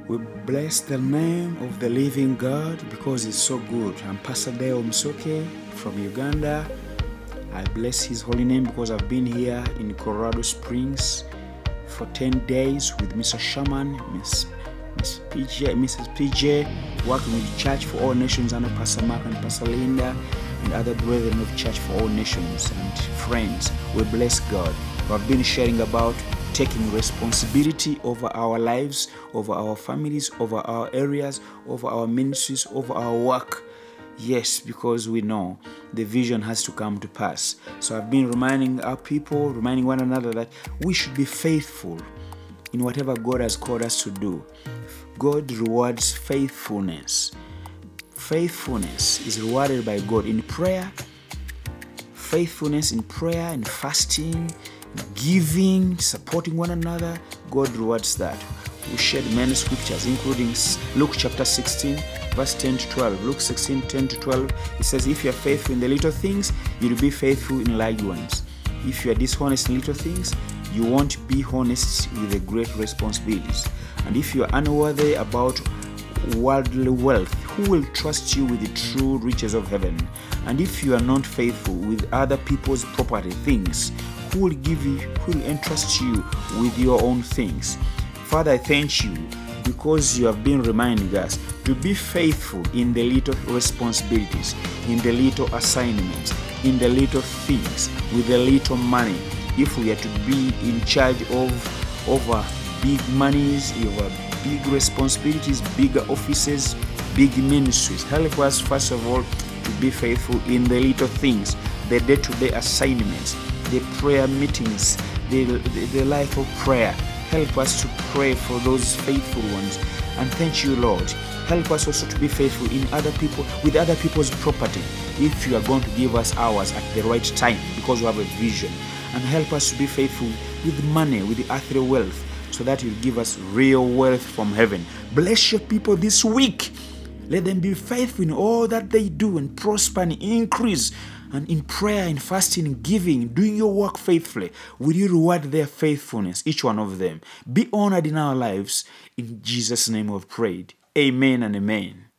We bless the name of the living God because He's so good. I'm Pastor Deo Msoke from Uganda. I bless His holy name because I've been here in Colorado Springs for 10 days with Mr. Shaman, Mrs. PJ, working with Church for All Nations under Pastor Mark and Pastor Linda and other brethren of Church for All Nations and friends. We bless God. We've been sharing about taking responsibility over our lives, over our families, over our areas, over our ministries, over our work. Yes, because we know the vision has to come to pass. So I've been reminding our people, reminding one another that we should be faithful in whatever God has called us to do. God rewards faithfulness. Faithfulness is rewarded by God in prayer. Faithfulness in prayer and fasting, giving, supporting one another, God rewards that. We shared many scriptures, including Luke chapter 16, verse 10 to 12. Luke 16, 10 to 12, it says, if you are faithful in the little things, you'll be faithful in large ones. If you are dishonest in little things, you won't be honest with the great responsibilities. And if you are unworthy about worldly wealth, who will trust you with the true riches of heaven? And if you are not faithful with other people's property things, who will entrust you with your own things? Father, I thank you because you have been reminding us to be faithful in the little responsibilities, in the little assignments, in the little things, with the little money. If we are to be in charge of over big monies, over big responsibilities, bigger offices, big ministries, help us first of all to be faithful in the little things, the day-to-day assignments, the prayer meetings, the life of prayer. Help us to pray for those faithful ones. And thank you, Lord. Help us also to be faithful in with other people's property. If you are going to give us ours at the right time, because we have a vision. And help us to be faithful with money, with the earthly wealth, so that you'll give us real wealth from heaven. Bless your people this week. Let them be faithful in all that they do and prosper and increase. And in prayer, in fasting, in giving, doing your work faithfully, will you reward their faithfulness, each one of them. Be honored in our lives. In Jesus' name we've prayed. Amen and amen.